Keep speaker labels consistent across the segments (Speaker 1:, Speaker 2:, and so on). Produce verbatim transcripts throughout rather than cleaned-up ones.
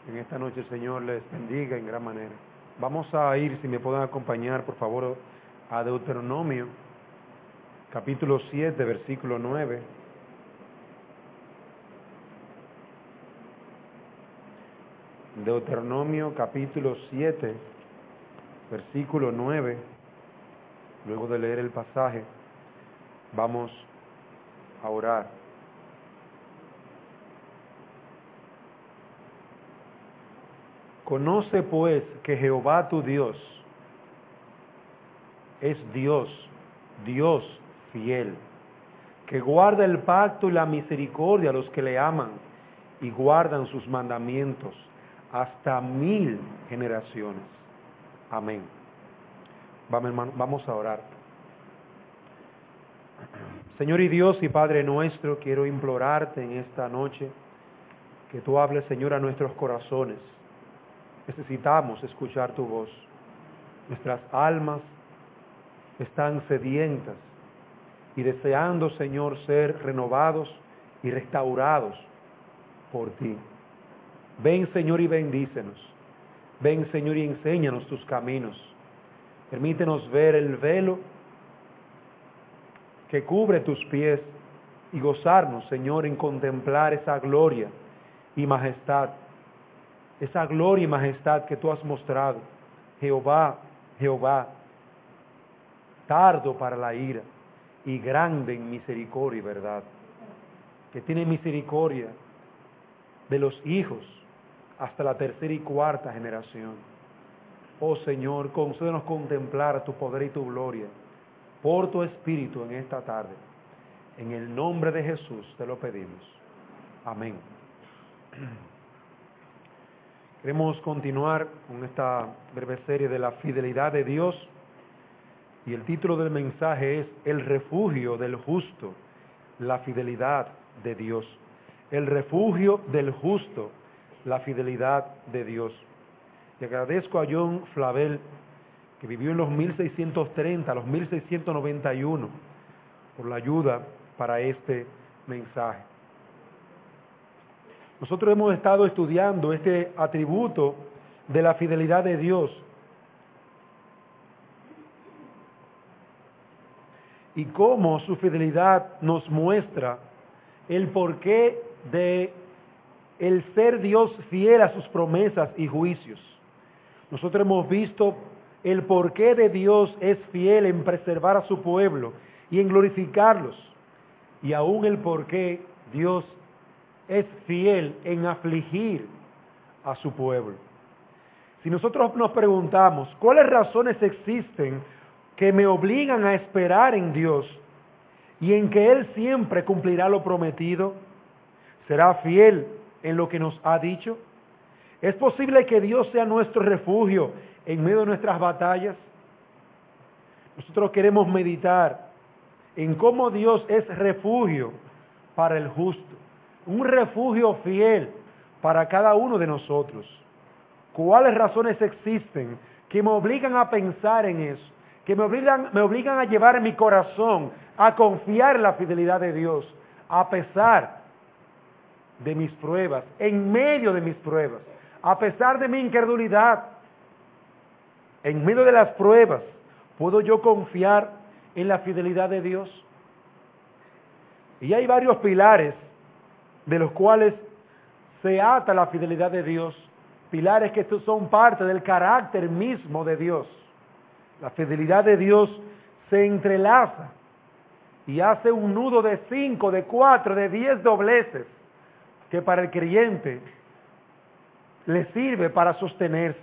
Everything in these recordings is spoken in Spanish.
Speaker 1: En esta noche el Señor les bendiga en gran manera. Vamos a ir, si me pueden acompañar, por favor, a Deuteronomio, capítulo siete, versículo nueve. Deuteronomio, capítulo siete, versículo nueve. Luego de leer el pasaje, vamos a orar. Conoce pues que Jehová tu Dios es Dios, Dios fiel, que guarda el pacto y la misericordia a los que le aman y guardan sus mandamientos hasta mil generaciones. Amén. Vamos, hermano, vamos a orar. Señor y Dios y Padre nuestro, quiero implorarte en esta noche que tú hables, Señor, a nuestros corazones. Necesitamos escuchar tu voz. Nuestras almas están sedientas y deseando, Señor, ser renovados y restaurados por ti. Ven, Señor, y bendícenos. Ven, Señor, y enséñanos tus caminos. Permítenos ver el velo que cubre tus pies y gozarnos, Señor, en contemplar esa gloria y majestad. Esa gloria y majestad que tú has mostrado. Jehová, Jehová, tardo para la ira y grande en misericordia y verdad, que tiene misericordia de los hijos hasta la tercera y cuarta generación. Oh Señor, concédenos contemplar tu poder y tu gloria por tu Espíritu en esta tarde. En el nombre de Jesús te lo pedimos. Amén. Queremos continuar con esta breve serie de la fidelidad de Dios y el título del mensaje es El refugio del justo, la fidelidad de Dios. El refugio del justo, la fidelidad de Dios. Y agradezco a John Flavel, que vivió en los mil seiscientos treinta a los mil seiscientos noventa y uno, por la ayuda para este mensaje. Nosotros hemos estado estudiando este atributo de la fidelidad de Dios y cómo su fidelidad nos muestra el porqué de el ser Dios fiel a sus promesas y juicios. Nosotros hemos visto el porqué de Dios es fiel en preservar a su pueblo y en glorificarlos, y aún el porqué Dios es fiel en afligir a su pueblo. Si nosotros nos preguntamos, ¿cuáles razones existen que me obligan a esperar en Dios y en que Él siempre cumplirá lo prometido? ¿Será fiel en lo que nos ha dicho? ¿Es posible que Dios sea nuestro refugio en medio de nuestras batallas? Nosotros queremos meditar en cómo Dios es refugio para el justo. Un refugio fiel para cada uno de nosotros. ¿Cuáles razones existen que me obligan a pensar en eso? Que me obligan, me obligan a llevar mi corazón a confiar en la fidelidad de Dios, a pesar de mis pruebas, en medio de mis pruebas, a pesar de mi incredulidad. En medio de las pruebas, ¿puedo yo confiar en la fidelidad de Dios? Y hay varios pilares de los cuales se ata la fidelidad de Dios, pilares que son parte del carácter mismo de Dios. La fidelidad de Dios se entrelaza y hace un nudo de cinco, de cuatro, de diez dobleces, que para el creyente le sirve para sostenerse.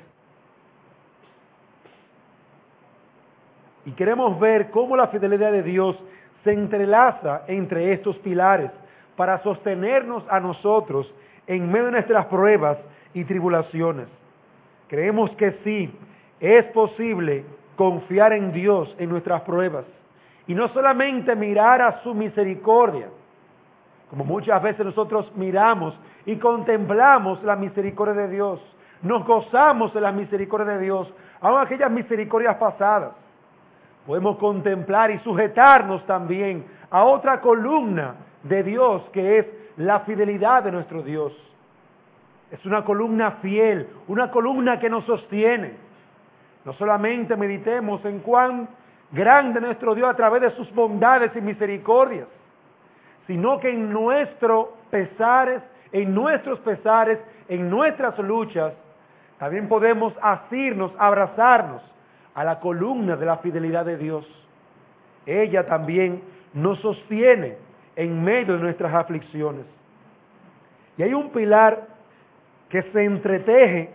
Speaker 1: Y queremos ver cómo la fidelidad de Dios se entrelaza entre estos pilares para sostenernos a nosotros en medio de nuestras pruebas y tribulaciones. Creemos que sí, es posible confiar en Dios en nuestras pruebas y no solamente mirar a su misericordia, como muchas veces nosotros miramos y contemplamos la misericordia de Dios, nos gozamos de la misericordia de Dios, aun aquellas misericordias pasadas. Podemos contemplar y sujetarnos también a otra columna de Dios, que es la fidelidad de nuestro Dios. Es una columna fiel, una columna que nos sostiene. No solamente meditemos en cuán grande nuestro Dios a través de sus bondades y misericordias, sino que en nuestros pesares, en nuestros pesares, en nuestras luchas, también podemos asirnos, abrazarnos a la columna de la fidelidad de Dios. Ella también nos sostiene en medio de nuestras aflicciones. Y hay un pilar que se entreteje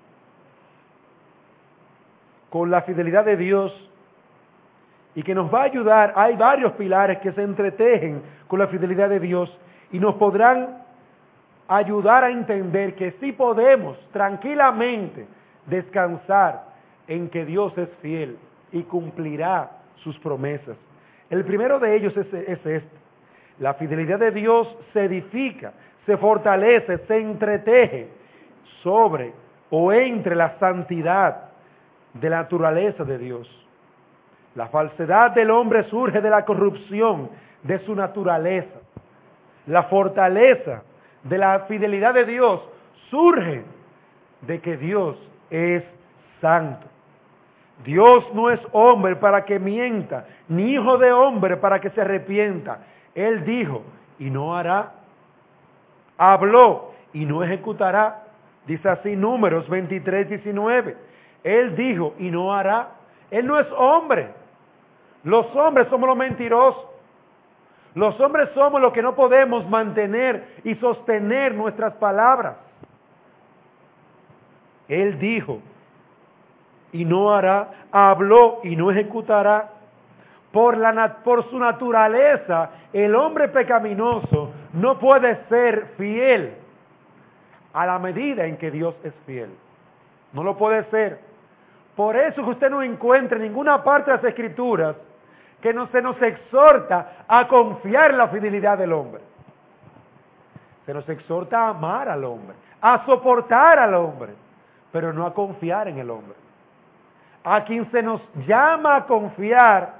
Speaker 1: con la fidelidad de Dios y que nos va a ayudar. Hay varios pilares que se entretejen con la fidelidad de Dios y nos podrán ayudar a entender que sí podemos tranquilamente descansar en que Dios es fiel y cumplirá sus promesas. El primero de ellos es, es este. La fidelidad de Dios se edifica, se fortalece, se entreteje sobre o entre la santidad de la naturaleza de Dios. La falsedad del hombre surge de la corrupción de su naturaleza. La fortaleza de la fidelidad de Dios surge de que Dios es santo. Dios no es hombre para que mienta, ni hijo de hombre para que se arrepienta. Él dijo y no hará. Habló y no ejecutará. Dice así Números veintitrés, diecinueve. Él dijo y no hará. Él no es hombre. Los hombres somos los mentirosos. Los hombres somos los que no podemos mantener y sostener nuestras palabras. Él dijo y no hará, habló y no ejecutará. Por, la, por su naturaleza, el hombre pecaminoso no puede ser fiel a la medida en que Dios es fiel. No lo puede ser. Por eso que usted no encuentra en ninguna parte de las Escrituras que no, se nos exhorta a confiar en la fidelidad del hombre. Se nos exhorta a amar al hombre, a soportar al hombre, pero no a confiar en el hombre. A quien se nos llama a confiar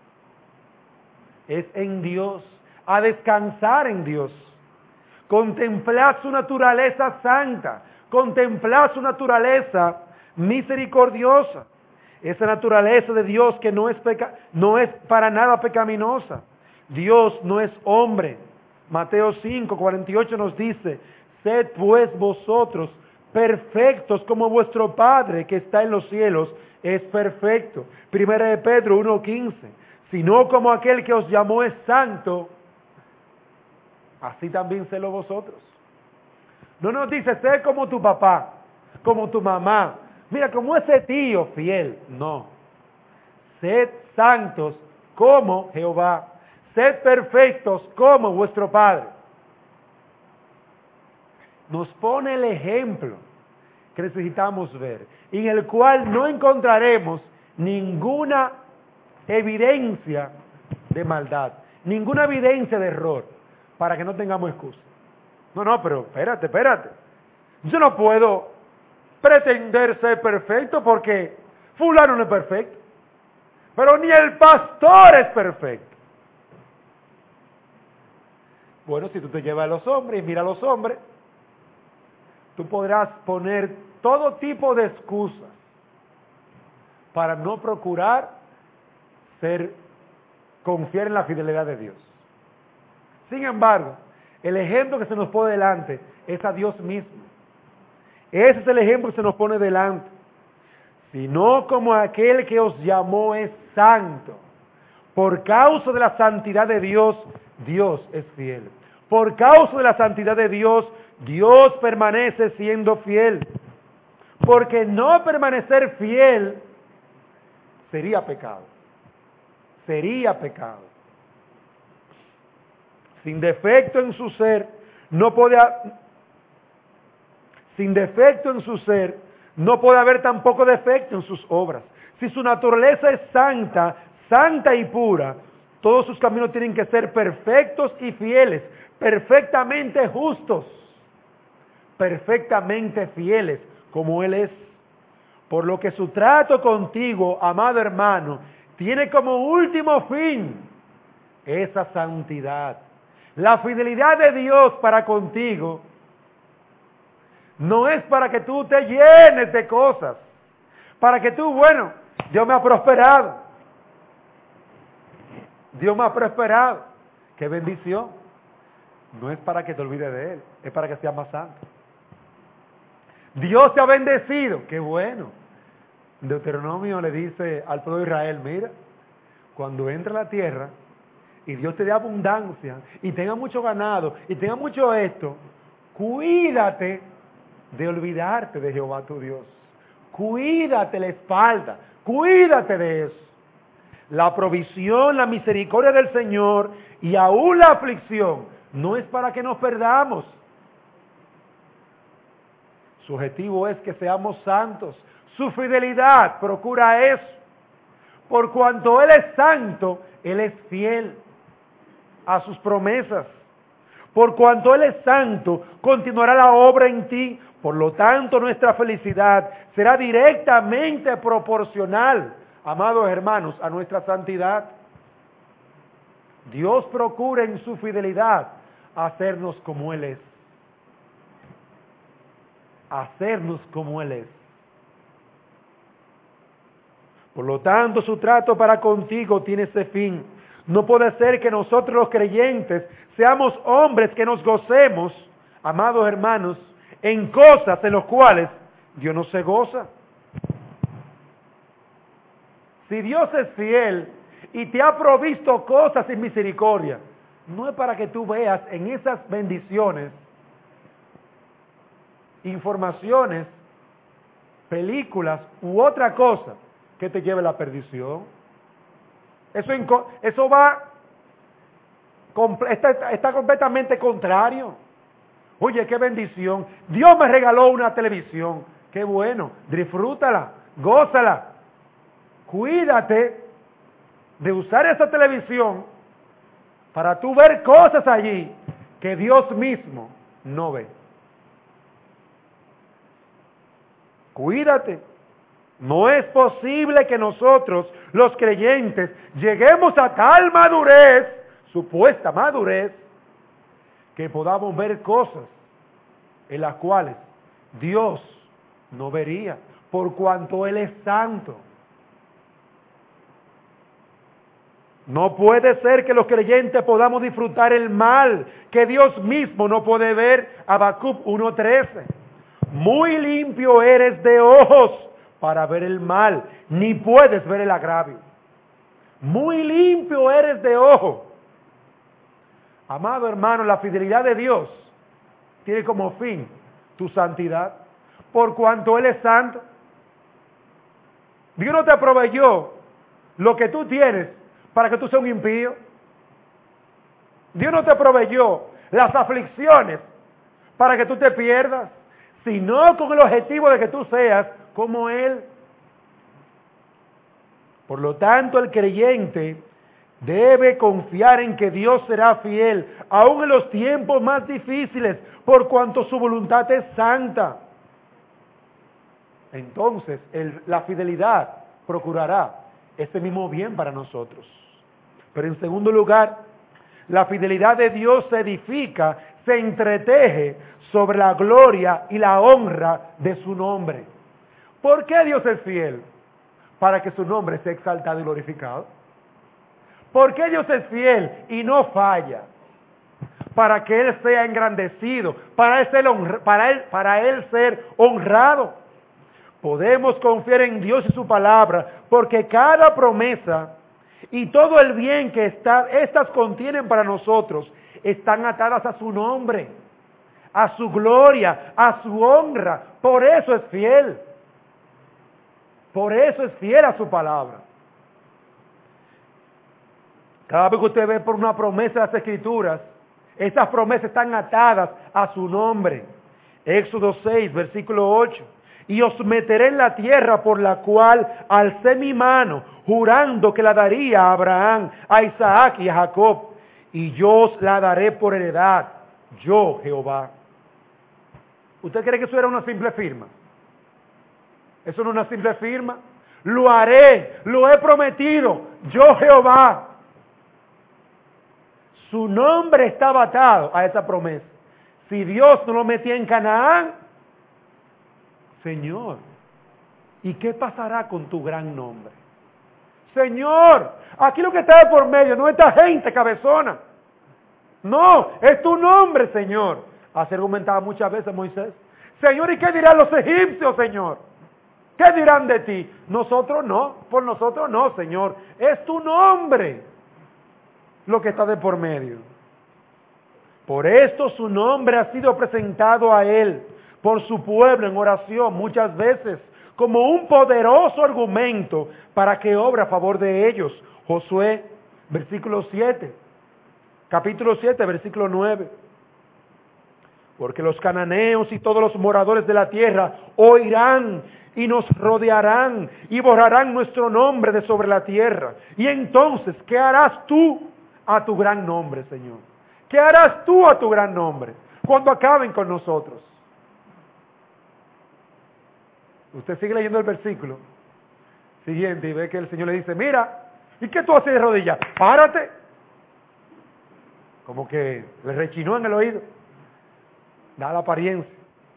Speaker 1: es en Dios, a descansar en Dios, contemplar su naturaleza santa, contemplar su naturaleza misericordiosa, esa naturaleza de Dios que no es, peca, no es para nada pecaminosa. Dios no es hombre. Mateo cinco, cuarenta y ocho nos dice, sed pues vosotros perfectos como vuestro Padre que está en los cielos es perfecto. Primera de Pedro uno, quince, sino como aquel que os llamó es santo, así también sélo vosotros. No nos dice, sé como tu papá, como tu mamá, mira como ese tío fiel. No, sed santos como Jehová, sed perfectos como vuestro Padre. Nos pone el ejemplo que necesitamos ver, en el cual no encontraremos ninguna evidencia de maldad, ninguna evidencia de error, para que no tengamos excusa. No, no, pero espérate, espérate. Yo no puedo pretender ser perfecto porque fulano no es perfecto. Pero ni el pastor es perfecto. Bueno, si tú te llevas a los hombres y mira a los hombres, tú podrás poner todo tipo de excusas para no procurar ser, confiar en la fidelidad de Dios. Sin embargo, el ejemplo que se nos pone delante es a Dios mismo. Ese es el ejemplo que se nos pone delante. Sino como aquel que os llamó es santo. Por causa de la santidad de Dios, Dios es fiel. Por causa de la santidad de Dios, Dios permanece siendo fiel. Porque no permanecer fiel sería pecado. Sería pecado. Sin defecto en su ser, no puede, sin defecto en su ser, no puede haber tampoco defecto en sus obras. Si su naturaleza es santa, santa y pura, todos sus caminos tienen que ser perfectos y fieles, perfectamente justos, perfectamente fieles, como Él es. Por lo que su trato contigo, amado hermano, tiene como último fin esa santidad. La fidelidad de Dios para contigo No es para que tú te llenes de cosas. Para que tú, bueno, Dios me ha prosperado. Dios me ha prosperado. ¡Qué bendición! No es para que te olvides de Él, es para que seas más santo. Dios te ha bendecido. ¡Qué bueno! Deuteronomio le dice al pueblo de Israel, mira, cuando entre a la tierra y Dios te dé abundancia y tenga mucho ganado y tenga mucho esto, cuídate de olvidarte de Jehová tu Dios. Cuídate la espalda, cuídate de eso. La provisión, la misericordia del Señor y aún la aflicción no es para que nos perdamos. Su objetivo es que seamos santos. Su fidelidad procura eso. Por cuanto Él es santo, Él es fiel a sus promesas. Por cuanto Él es santo, continuará la obra en ti. Por lo tanto, nuestra felicidad será directamente proporcional, amados hermanos, a nuestra santidad. Dios procura en su fidelidad hacernos como Él es. Hacernos como Él es. Por lo tanto, su trato para contigo tiene ese fin. No puede ser que nosotros los creyentes seamos hombres que nos gocemos, amados hermanos, en cosas en las cuales Dios no se goza. Si Dios es fiel y te ha provisto cosas sin misericordia, no es para que tú veas en esas bendiciones informaciones, películas u otra cosa que te lleve a la perdición. Eso, eso va, está, está completamente contrario. Oye, qué bendición. Dios me regaló una televisión. Qué bueno. Disfrútala, gózala. Cuídate de usar esa televisión para tú ver cosas allí que Dios mismo no ve. Cuídate. No es posible que nosotros, los creyentes, lleguemos a tal madurez, supuesta madurez, que podamos ver cosas en las cuales Dios no vería, por cuanto Él es santo. No puede ser que los creyentes podamos disfrutar el mal que Dios mismo no puede ver. Habacuc uno trece. Muy limpio eres de ojos para ver el mal, ni puedes ver el agravio. Muy limpio eres de ojo. Amado hermano, la fidelidad de Dios tiene como fin tu santidad, por cuanto Él es santo. Dios no te proveyó lo que tú tienes para que tú seas un impío. Dios no te proveyó las aflicciones para que tú te pierdas, sino con el objetivo de que tú seas como Él. Por lo tanto, el creyente debe confiar en que Dios será fiel, aun en los tiempos más difíciles, por cuanto su voluntad es santa. Entonces, el, la fidelidad procurará ese mismo bien para nosotros. Pero en segundo lugar, la fidelidad de Dios se edifica, se entreteje sobre la gloria y la honra de su nombre. ¿Por qué Dios es fiel? Para que su nombre sea exaltado y glorificado. ¿Por qué Dios es fiel y no falla? Para que Él sea engrandecido, para Él ser, honra, para él, para él ser honrado. Podemos confiar en Dios y su palabra, porque cada promesa y todo el bien que está, estas contienen para nosotros, están atadas a su nombre, a su gloria, a su honra. Por eso es fiel. Por eso es fiel a su palabra. Cada vez que usted ve por una promesa de las Escrituras, esas promesas están atadas a su nombre. Éxodo seis, versículo ocho. Y os meteré en la tierra por la cual alcé mi mano, jurando que la daría a Abraham, a Isaac y a Jacob. Y yo os la daré por heredad, yo Jehová. ¿Usted cree que eso era una simple firma? Eso no es una simple firma. Lo haré, lo he prometido, yo Jehová. Su nombre estaba atado a esa promesa. Si Dios no lo metía en Canaán, Señor, ¿y qué pasará con tu gran nombre? Señor, aquí lo que está de por medio no es esta gente cabezona. No, es tu nombre, Señor. Así argumentaba muchas veces Moisés. Señor, ¿y qué dirán los egipcios, Señor? ¿Qué dirán de ti? Nosotros no, por nosotros no, Señor. Es tu nombre lo que está de por medio. Por esto su nombre ha sido presentado a él, por su pueblo en oración muchas veces, como un poderoso argumento para que obre a favor de ellos. Josué, versículo siete, capítulo siete, versículo nueve. Porque los cananeos y todos los moradores de la tierra oirán y nos rodearán y borrarán nuestro nombre de sobre la tierra. Y entonces, ¿qué harás tú a tu gran nombre, Señor? ¿Qué harás tú a tu gran nombre cuando acaben con nosotros? Usted sigue leyendo el versículo siguiente y ve que el Señor le dice, mira, ¿y qué tú haces de rodillas? Párate. Como que le rechinó en el oído. Da la apariencia.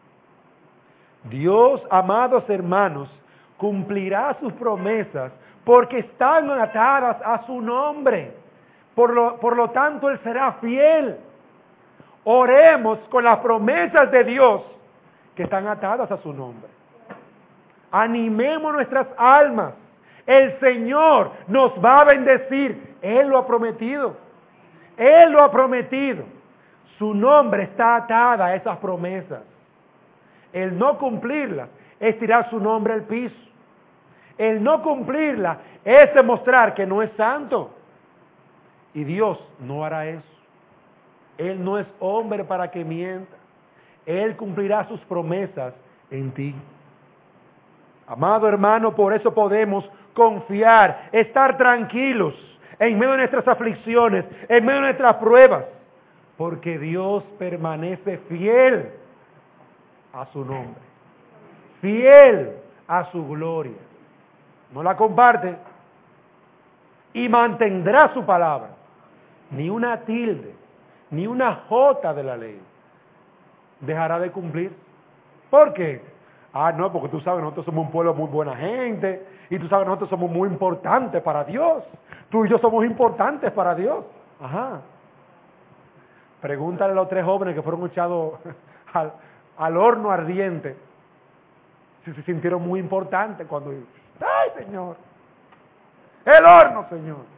Speaker 1: Dios, amados hermanos, cumplirá sus promesas porque están atadas a su nombre. Por lo, por lo tanto, Él será fiel. Oremos con las promesas de Dios que están atadas a su nombre. Animemos nuestras almas. El Señor nos va a bendecir. Él lo ha prometido. Él lo ha prometido. Su nombre está atada a esas promesas. El no cumplirla es tirar su nombre al piso. El no cumplirla es demostrar que no es santo. Y Dios no hará eso. Él no es hombre para que mienta. Él cumplirá sus promesas en ti. Amado hermano, por eso podemos confiar, estar tranquilos en medio de nuestras aflicciones, en medio de nuestras pruebas, porque Dios permanece fiel a su nombre, fiel a su gloria. No la comparte y mantendrá su palabra. Ni una tilde, ni una jota de la ley dejará de cumplir. ¿Por qué? Ah, no, porque tú sabes que nosotros somos un pueblo muy buena gente, y tú sabes que nosotros somos muy importantes para Dios. Tú y yo somos importantes para Dios. Ajá. Pregúntale a los tres jóvenes que fueron echados al, al horno ardiente si se sintieron muy importantes cuando... ¡Ay, Señor! ¡El horno, Señor!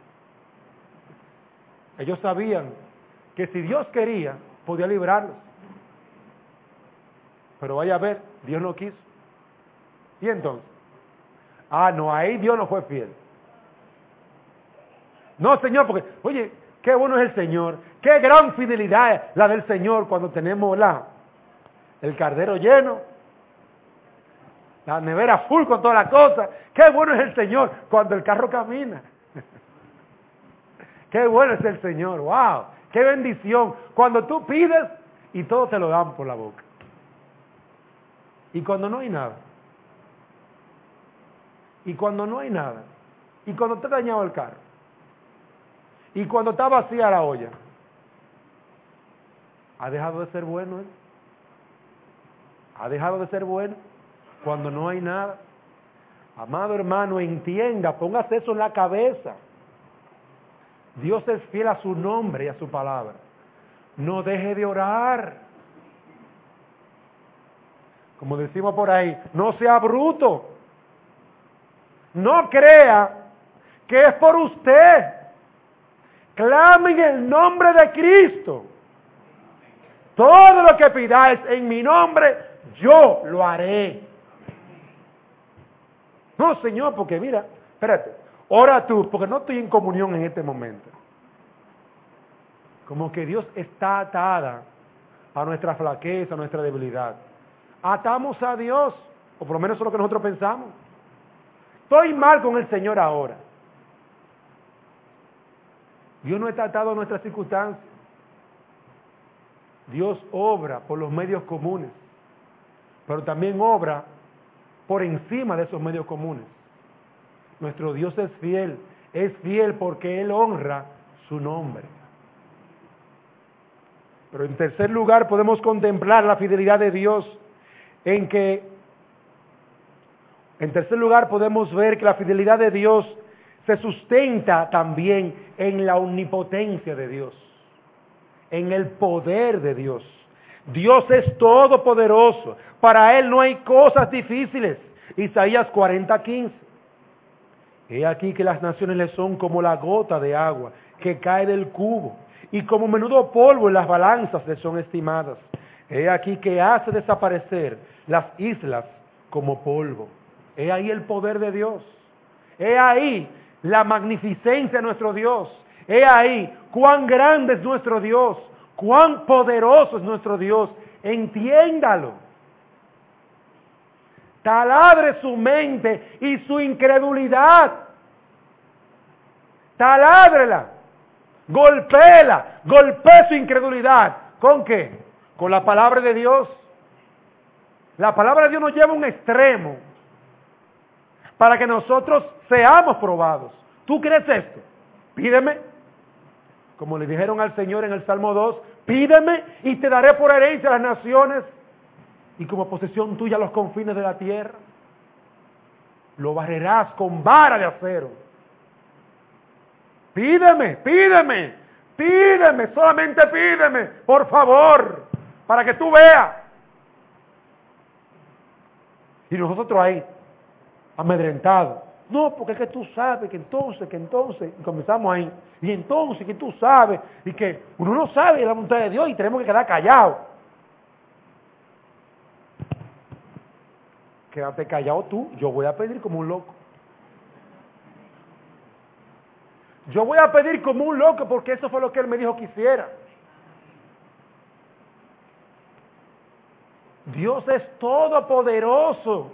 Speaker 1: Ellos sabían que si Dios quería, podía librarlos. Pero vaya a ver, Dios no quiso. ¿Y entonces? Ah, no, ahí Dios no fue fiel. No, Señor, porque, oye, qué bueno es el Señor. Qué gran fidelidad es la del Señor cuando tenemos la, el cardero lleno, la nevera full con todas las cosas. Qué bueno es el Señor cuando el carro camina. Qué bueno es el Señor, wow, qué bendición. Cuando tú pides y todo te lo dan por la boca. Y cuando no hay nada. Y cuando no hay nada. Y cuando te ha dañado el carro. Y cuando está vacía la olla. ¿Ha dejado de ser bueno él? ¿Ha dejado de ser bueno cuando no hay nada? Amado hermano, entienda, póngase eso en la cabeza. Dios es fiel a su nombre y a su palabra. No deje de orar. Como decimos por ahí, no sea bruto. No crea que es por usted. Clame en el nombre de Cristo. Todo lo que pidáis en mi nombre, yo lo haré. No, Señor, porque mira, espérate, ora tú, porque no estoy en comunión en este momento. Como que Dios está atada a nuestra flaqueza, a nuestra debilidad. Atamos a Dios, o por lo menos eso es lo que nosotros pensamos. Estoy mal con el Señor ahora. Dios no está atado a nuestras circunstancias. Dios obra por los medios comunes, pero también obra por encima de esos medios comunes. Nuestro Dios es fiel, es fiel porque Él honra su nombre. Pero en tercer lugar podemos contemplar la fidelidad de Dios en que En tercer lugar, podemos ver que la fidelidad de Dios se sustenta también en la omnipotencia de Dios, en el poder de Dios. Dios es todopoderoso, para Él no hay cosas difíciles. Isaías cuarenta, quince. He aquí que las naciones le son como la gota de agua que cae del cubo, y como menudo polvo en las balanzas le son estimadas. He aquí que hace desaparecer las islas como polvo. He ahí el poder de Dios. He ahí la magnificencia de nuestro Dios. He ahí cuán grande es nuestro Dios, cuán poderoso es nuestro Dios. Entiéndalo. Taladre su mente y su incredulidad. Taládrela. Golpéela. Golpee su incredulidad. ¿Con qué? Con la palabra de Dios. La palabra de Dios nos lleva a un extremo para que nosotros seamos probados. ¿Tú crees esto? Pídeme. Como le dijeron al Señor en el Salmo dos, pídeme y te daré por herencia a las naciones y como posesión tuya los confines de la tierra. Lo barrerás con vara de acero. Pídeme, pídeme, pídeme, solamente pídeme, por favor, para que tú veas. Y nosotros ahí, amedrentados. No, porque es que tú sabes que entonces, que entonces, y comenzamos ahí, y entonces que tú sabes, y que uno no sabe la voluntad de Dios y tenemos que quedar callados. Quédate callado tú, yo voy a pedir como un loco. Yo voy a pedir como un loco porque eso fue lo que Él me dijo que hiciera. Dios es todopoderoso.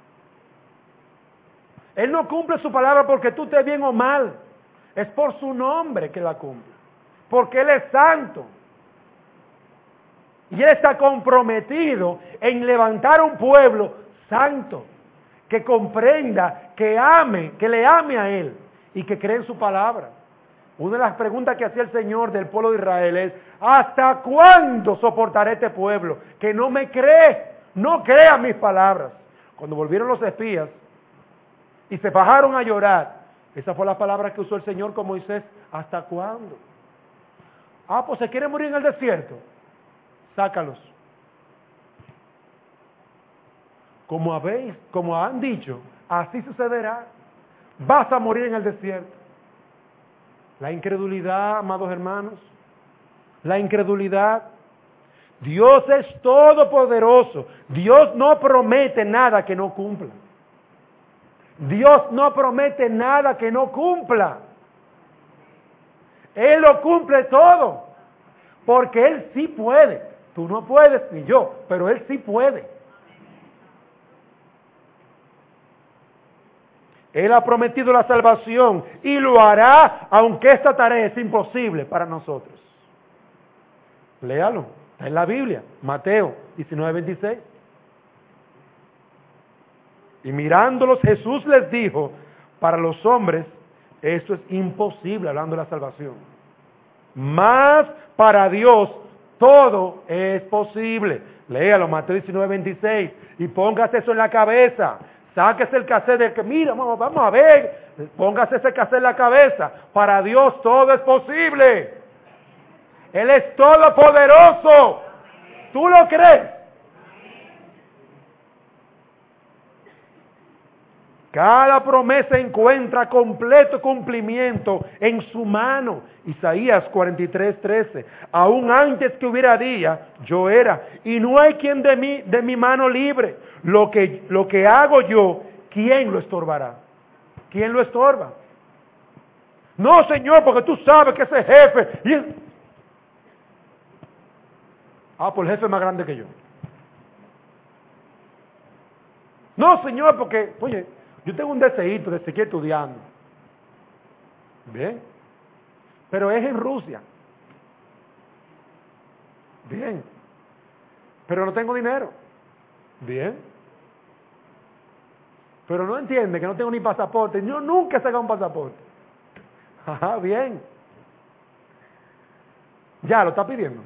Speaker 1: Él no cumple su palabra porque tú estés bien o mal. Es por su nombre que la cumple. Porque Él es santo. Y Él está comprometido en levantar un pueblo santo. Que comprenda, que ame, que le ame a Él. Y que cree en su palabra. Una de las preguntas que hacía el Señor del pueblo de Israel es, ¿hasta cuándo soportaré este pueblo que no me cree? No crea mis palabras. Cuando volvieron los espías y se bajaron a llorar, esa fue la palabra que usó el Señor con Moisés, ¿hasta cuándo? Ah, pues se quiere morir en el desierto. Sácalos. Como habéis, como han dicho, así sucederá. Vas a morir en el desierto. La incredulidad, amados hermanos, la incredulidad. Dios es todopoderoso. Dios no promete nada que no cumpla. Dios no promete nada que no cumpla. Él lo cumple todo. Porque Él sí puede. Tú no puedes ni yo, pero Él sí puede. Él ha prometido la salvación y lo hará, aunque esta tarea es imposible para nosotros. Léalo, está en la Biblia, Mateo diecinueve, veintiséis. Y mirándolos, Jesús les dijo, para los hombres esto es imposible, hablando de la salvación. Mas para Dios todo es posible. Léalo, Mateo diecinueve, veintiséis, y póngase eso en la cabeza. Sáquese el cassette del que, mira, vamos, vamos a ver, póngase ese cassette en la cabeza. Para Dios todo es posible. Él es todopoderoso. ¿Tú lo crees? Cada promesa encuentra completo cumplimiento en su mano. Isaías cuarenta y tres, trece. Aún antes que hubiera día, yo era, y no hay quien de mí, de mi mano libre. Lo que, lo que hago yo, ¿quién lo estorbará? ¿Quién lo estorba? No, Señor, porque tú sabes que ese jefe... Y el... Ah, pues el jefe es más grande que yo. No, Señor, porque, oye, yo tengo un deseíto de seguir estudiando. Bien. Pero es en Rusia. Bien. Pero no tengo dinero. Bien. Pero no entiende que no tengo ni pasaporte. Yo nunca he sacado un pasaporte. Ajá, bien. Ya lo está pidiendo.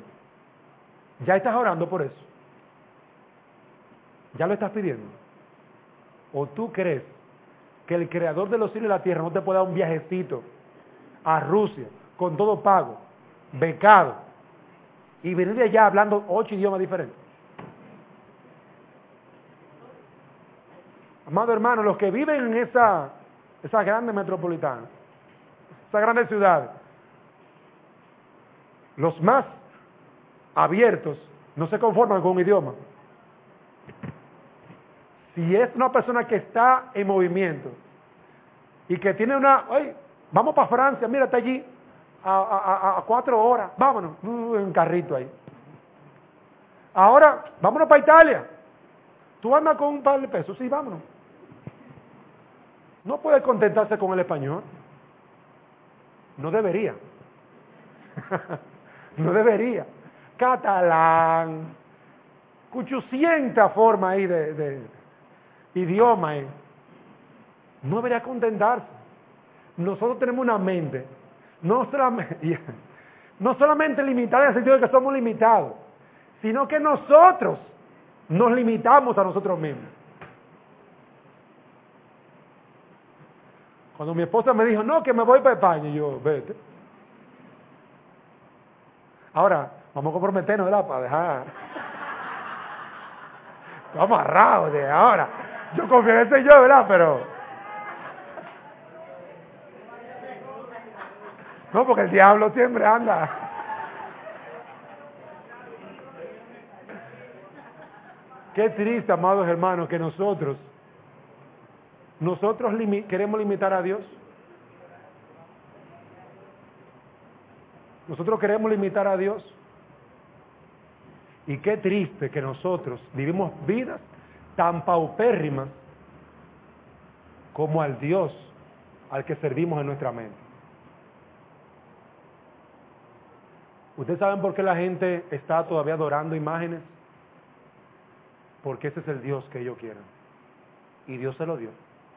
Speaker 1: Ya estás orando por eso. Ya lo estás pidiendo. ¿O tú crees que el creador de los cielos y la tierra no te puede dar un viajecito a Rusia con todo pago, becado, y venir de allá hablando ocho idiomas diferentes? Amado hermano, los que viven en esa, esa grande metropolitana, esa grande ciudad, los más abiertos, no se conforman con un idioma. Si es una persona que está en movimiento y que tiene una, oye, vamos para Francia, mira, está allí a, a, a cuatro horas, vámonos, un carrito ahí. Ahora, vámonos para Italia. Tú andas con un par de pesos, sí, vámonos. No puede contentarse con el español. No debería. No debería. Catalán, cuchucienta forma ahí de, de idioma. Eh. No debería contentarse. Nosotros tenemos una mente, no solamente, no solamente limitada en el sentido de que somos limitados, sino que nosotros nos limitamos a nosotros mismos. Cuando mi esposa me dijo, no, que me voy para España, y yo, vete. Ahora, vamos a comprometernos, ¿verdad? Para dejar. Estamos amarrados de ahora. Yo confío en ese yo, ¿verdad? Pero... no, porque el diablo siempre anda. Qué triste, amados hermanos, que nosotros, nosotros limi- queremos limitar a Dios. Nosotros queremos limitar a Dios. Y qué triste que nosotros vivimos vidas tan paupérrimas como al Dios al que servimos en nuestra mente. ¿Ustedes saben por qué la gente está todavía adorando imágenes? Porque ese es el Dios que ellos quieren. Y Dios se lo dio.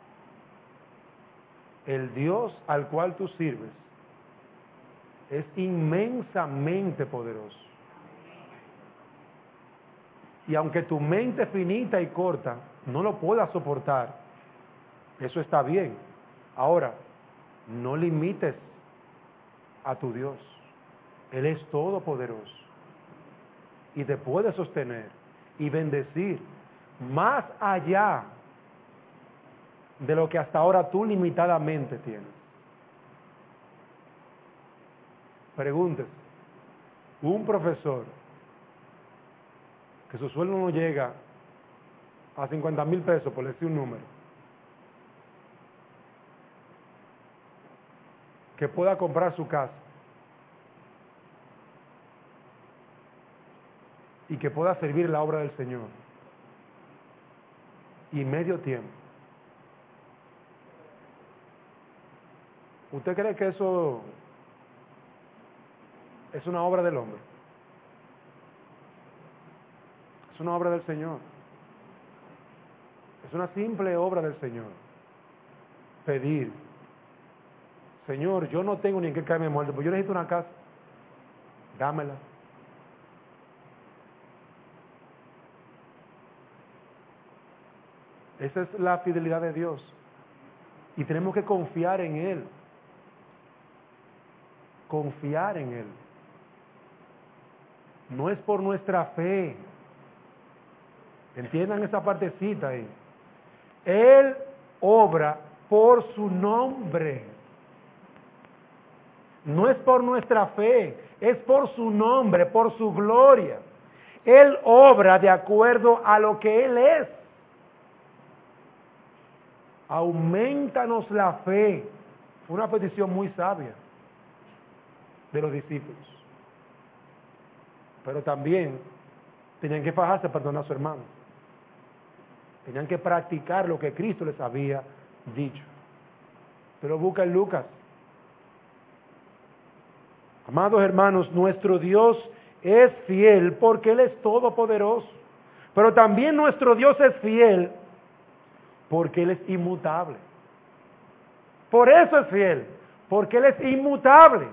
Speaker 1: El Dios al cual tú sirves es inmensamente poderoso. Y aunque tu mente finita y corta no lo pueda soportar, eso está bien. Ahora, no limites a tu Dios. Él es todopoderoso y te puede sostener y bendecir más allá de lo que hasta ahora tú limitadamente tienes. Pregúntese, un profesor que su sueldo no llega a cincuenta mil pesos, por decir un número, que pueda comprar su casa y que pueda servir la obra del Señor y medio tiempo. ¿Usted cree que eso es una obra del hombre? Es una obra del Señor. Es una simple obra del Señor. Pedir, Señor, yo no tengo ni en qué caerme muerto, pero yo necesito una casa, dámela. Esa es la fidelidad de Dios. Y tenemos que confiar en Él. Confiar en Él. No es por nuestra fe. Entiendan esa partecita ahí. Él obra por su nombre. No es por nuestra fe, es por su nombre, por su gloria. Él obra de acuerdo a lo que Él es. Aumentanos la fe. Fue una petición muy sabia de los discípulos. Pero también tenían que fajarse a perdonar a su hermano. Tenían que practicar lo que Cristo les había dicho. Pero busca en Lucas. Amados hermanos, nuestro Dios es fiel porque Él es todopoderoso. Pero también nuestro Dios es fiel porque Él es inmutable. Por eso es fiel, porque Él es inmutable.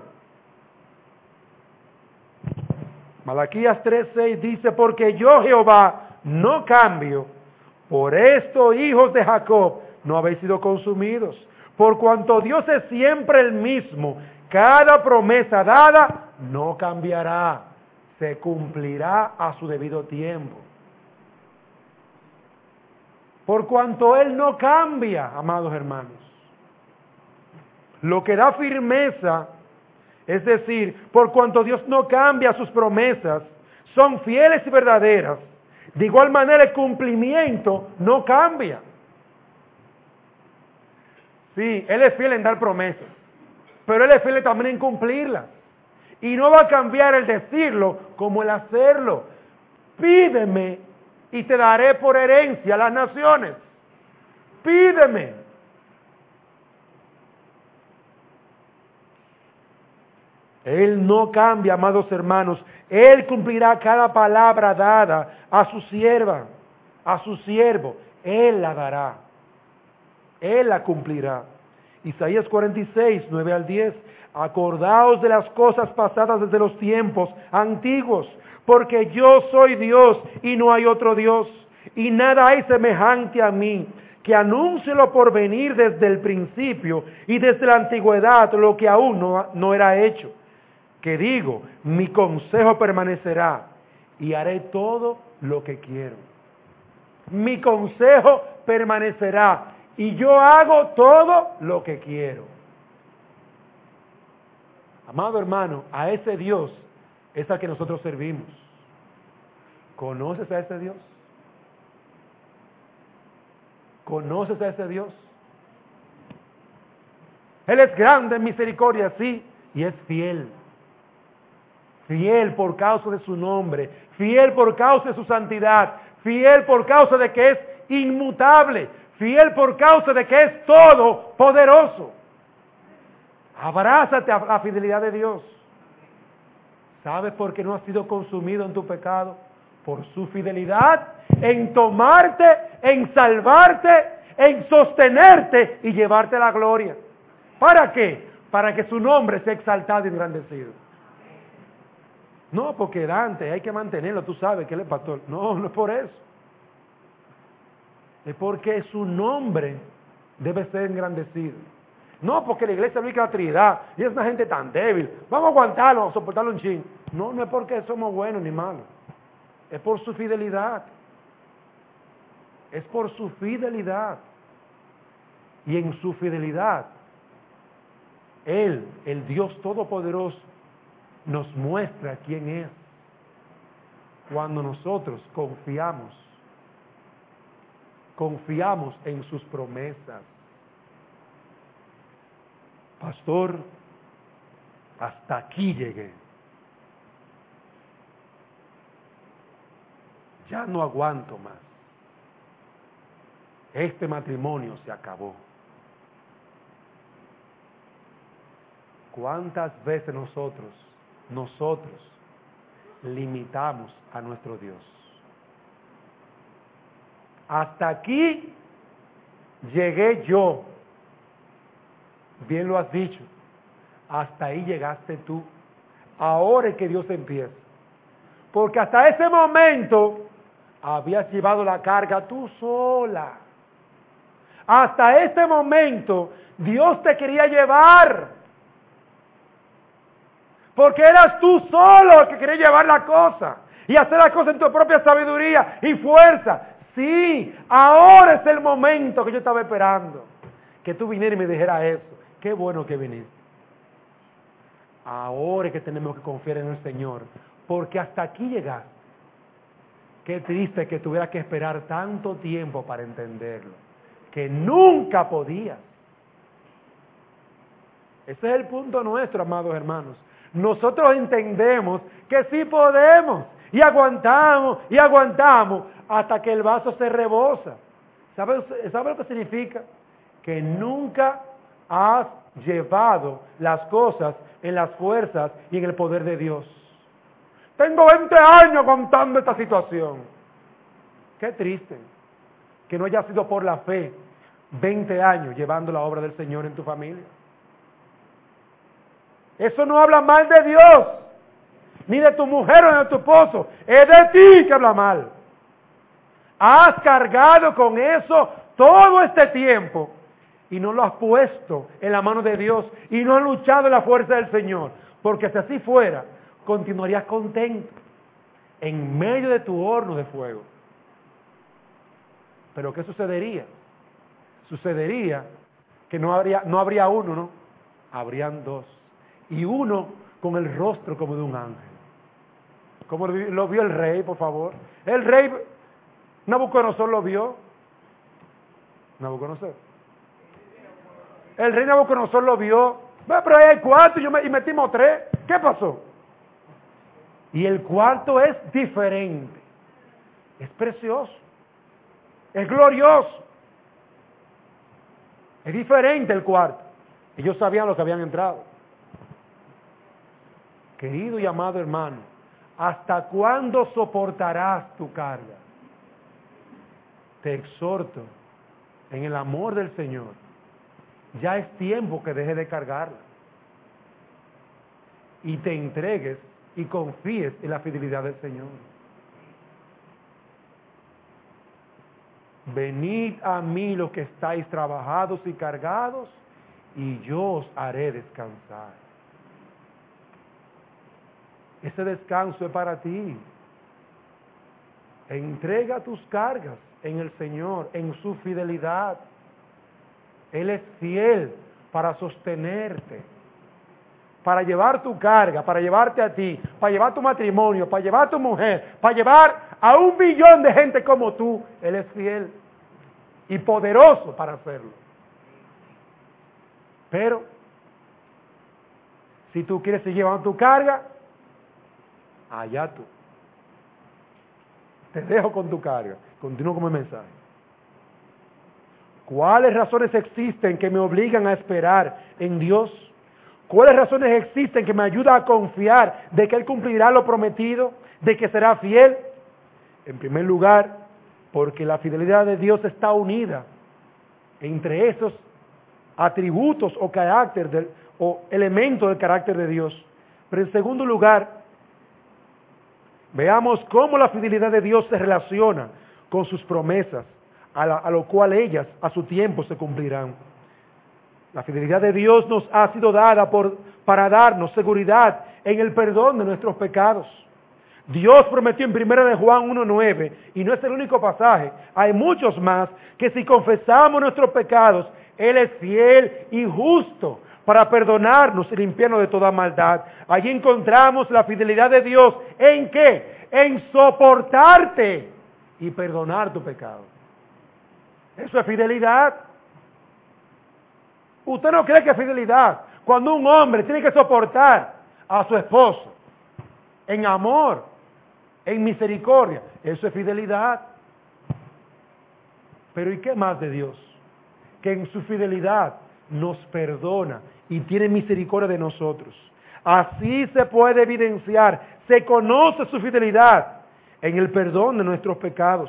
Speaker 1: Malaquías tres seis dice, porque yo Jehová no cambio, Por esto, hijos de Jacob, no habéis sido consumidos. Por cuanto Dios es siempre el mismo, cada promesa dada no cambiará, se cumplirá a su debido tiempo. Por cuanto Él no cambia, amados hermanos. Lo que da firmeza, es decir, por cuanto Dios no cambia sus promesas, son fieles y verdaderas. De igual manera el cumplimiento no cambia. Sí, Él es fiel en dar promesas, pero Él es fiel también en cumplirlas. Y no va a cambiar el decirlo como el hacerlo. Pídeme y te daré por herencia a las naciones. Pídeme. Él no cambia, amados hermanos. Él cumplirá cada palabra dada a su sierva, a su siervo. Él la dará. Él la cumplirá. Isaías cuarenta y seis, nueve al diez. Acordaos de las cosas pasadas desde los tiempos antiguos, porque yo soy Dios y no hay otro Dios, y nada hay semejante a mí, que anuncie lo por venir desde el principio y desde la antigüedad lo que aún no, no era hecho. Que digo, mi consejo permanecerá y haré todo lo que quiero. Mi consejo permanecerá y yo hago todo lo que quiero. Amado hermano, a ese Dios es al que nosotros servimos. ¿Conoces a ese Dios? ¿Conoces a ese Dios? Él es grande en misericordia, sí, y es fiel. Fiel por causa de su nombre, fiel por causa de su santidad, fiel por causa de que es inmutable, fiel por causa de que es todopoderoso. Abrázate a la fidelidad de Dios. ¿Sabes por qué no has sido consumido en tu pecado? Por su fidelidad en tomarte, en salvarte, en sostenerte y llevarte a la gloria. ¿Para qué? Para que su nombre sea exaltado y engrandecido. No, porque Dante hay que mantenerlo, tú sabes que él es pastor. No, no es por eso. Es porque su nombre debe ser engrandecido. No, porque la iglesia aplica la Trinidad y es una gente tan débil. Vamos a aguantarlo, a soportarlo un chin. No, no es porque somos buenos ni malos. Es por su fidelidad. Es por su fidelidad. Y en su fidelidad, Él, el Dios Todopoderoso, nos muestra quién es. Cuando nosotros confiamos, confiamos en sus promesas. Pastor, hasta aquí llegué. Ya no aguanto más. Este matrimonio se acabó. ¿Cuántas veces nosotros, nosotros limitamos a nuestro Dios? Hasta aquí llegué yo. Bien lo has dicho. Hasta ahí llegaste tú. Ahora es que Dios empieza. Porque hasta ese momento habías llevado la carga tú sola. Hasta ese momento Dios te quería llevar. Porque eras tú solo el que quería llevar la cosa. Y hacer las cosas en tu propia sabiduría y fuerza. Sí, ahora es el momento que yo estaba esperando. Que tú vinieras y me dijeras eso. Qué bueno que viniste. Ahora es que tenemos que confiar en el Señor. Porque hasta aquí llegaste. Qué triste que tuvieras que esperar tanto tiempo para entenderlo. Que nunca podías. Ese es el punto nuestro, amados hermanos. Nosotros entendemos que sí podemos. Y aguantamos, y aguantamos, hasta que el vaso se rebosa. ¿Sabes sabe lo que significa? Que nunca has llevado las cosas en las fuerzas y en el poder de Dios. Tengo veinte años aguantando esta situación. Qué triste que no haya sido por la fe veinte años llevando la obra del Señor en tu familia. Eso no habla mal de Dios, ni de tu mujer o de tu esposo. Es de ti que habla mal. Has cargado con eso todo este tiempo y no lo has puesto en la mano de Dios y no has luchado en la fuerza del Señor. Porque si así fuera, continuarías contento en medio de tu horno de fuego. Pero ¿qué sucedería? Sucedería que no habría, no habría uno, ¿no? Habrían dos. Y uno con el rostro como de un ángel. Como lo vio el rey, por favor. El rey, Nabucodonosor lo vio. Nabucodonosor. El rey Nabucodonosor lo vio. Pero ahí hay cuatro y, yo me, y metimos tres. ¿Qué pasó? Y el cuarto es diferente. Es precioso. Es glorioso. Es diferente el cuarto. Ellos sabían lo que habían entrado. Querido y amado hermano, ¿hasta cuándo soportarás tu carga? Te exhorto en el amor del Señor. Ya es tiempo que dejes de cargarla. Y te entregues y confíes en la fidelidad del Señor. Venid a mí los que estáis trabajados y cargados, y yo os haré descansar. Ese descanso es para ti. Entrega tus cargas en el Señor, en su fidelidad. Él es fiel para sostenerte, para llevar tu carga, para llevarte a ti, para llevar tu matrimonio, para llevar a tu mujer, para llevar a un millón de gente como tú. Él es fiel y poderoso para hacerlo. Pero, si tú quieres seguir llevando tu carga, allá tú. Te dejo con tu carga. Continúo con mi mensaje. ¿Cuáles razones existen que me obligan a esperar en Dios? ¿Cuáles razones existen que me ayudan a confiar de que Él cumplirá lo prometido, de que será fiel? En primer lugar, porque la fidelidad de Dios está unida entre esos atributos o carácter del, o elementos del carácter de Dios. Pero en segundo lugar, veamos cómo la fidelidad de Dios se relaciona con sus promesas, a, la, a lo cual ellas a su tiempo se cumplirán. La fidelidad de Dios nos ha sido dada por, para darnos seguridad en el perdón de nuestros pecados. Dios prometió en primera de Juan uno nueve, y no es el único pasaje, hay muchos más, que si confesamos nuestros pecados, Él es fiel y justo para perdonarnos y limpiarnos de toda maldad. Allí encontramos la fidelidad de Dios. ¿En qué? En soportarte y perdonar tu pecado. Eso es fidelidad. ¿Usted no cree que es fidelidad cuando un hombre tiene que soportar a su esposo en amor, en misericordia? Eso es fidelidad. Pero ¿y qué más de Dios? Que en su fidelidad nos perdona y tiene misericordia de nosotros. Así se puede evidenciar, se conoce su fidelidad en el perdón de nuestros pecados.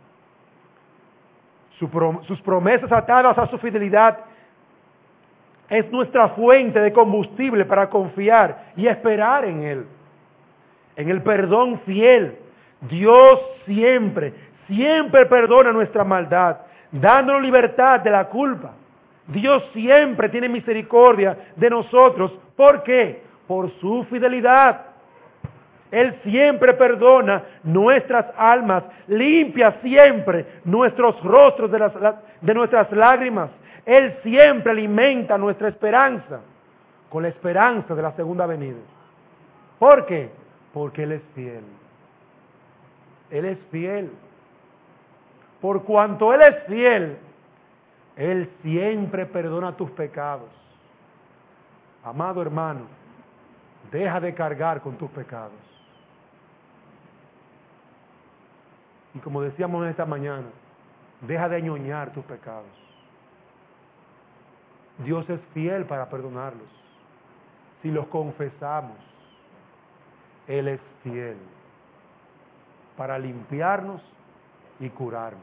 Speaker 1: Su prom- sus promesas atadas a su fidelidad es nuestra fuente de combustible para confiar y esperar en Él. En el perdón fiel, Dios siempre, siempre perdona nuestra maldad, dándonos libertad de la culpa. Dios siempre tiene misericordia de nosotros. ¿Por qué? Por su fidelidad. Él siempre perdona nuestras almas, limpia siempre nuestros rostros de, las, de nuestras lágrimas. Él siempre alimenta nuestra esperanza con la esperanza de la segunda venida. ¿Por qué? Porque Él es fiel. Él es fiel. Por cuanto Él es fiel, Él siempre perdona tus pecados. Amado hermano, deja de cargar con tus pecados. Y como decíamos en esta mañana, deja de añoñar tus pecados. Dios es fiel para perdonarlos. Si los confesamos, Él es fiel para limpiarnos y curarnos.